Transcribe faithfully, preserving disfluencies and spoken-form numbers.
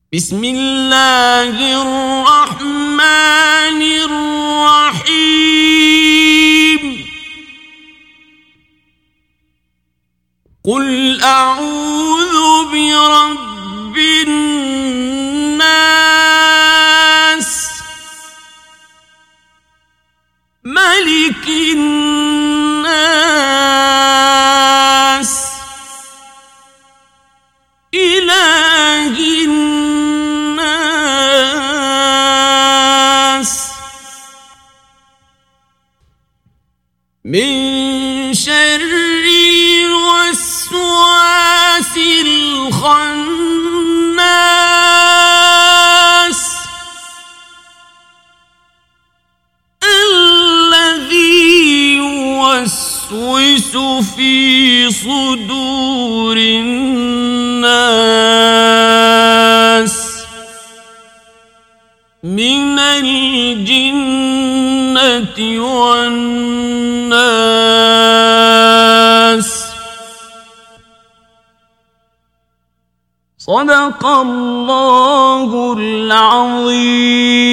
بسم الله الرحمن الرحيم قل أعوذ برب الناس ملك الناس إله الناس من شر الوسواس الخناس الذي يوسوس في صدور الناس من الجنة والناس. صدق الله العظيم.